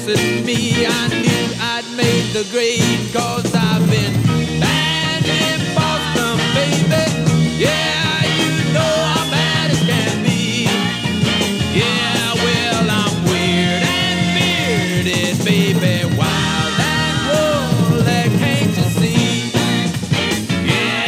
and me. I knew I'd made the grade.